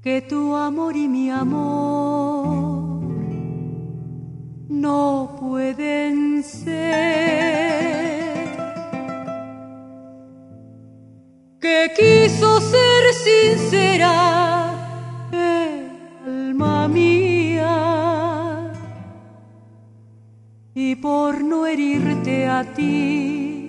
que tu amor y mi amor no pueden ser, que quiso ser sincera, alma mía, y por no herirte a ti